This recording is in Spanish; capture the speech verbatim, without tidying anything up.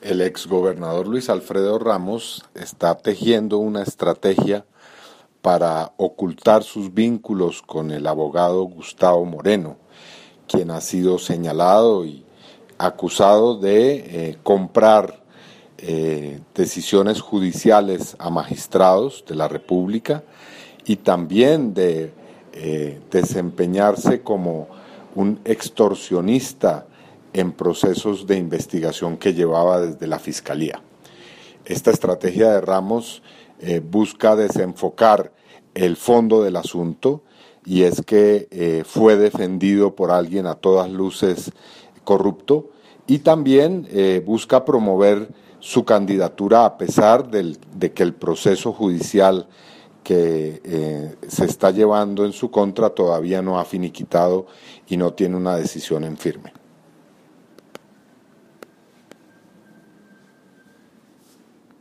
El exgobernador Luis Alfredo Ramos está tejiendo una estrategia para ocultar sus vínculos con el abogado Gustavo Moreno, quien ha sido señalado y acusado de eh, comprar eh, decisiones judiciales a magistrados de la República y también de eh, desempeñarse como un extorsionista en procesos de investigación que llevaba desde la Fiscalía. Esta estrategia de Ramos eh, busca desenfocar el fondo del asunto, y es que eh, fue defendido por alguien a todas luces corrupto, y también eh, busca promover su candidatura a pesar del, de que el proceso judicial que eh, se está llevando en su contra todavía no ha finiquitado y no tiene una decisión en firme.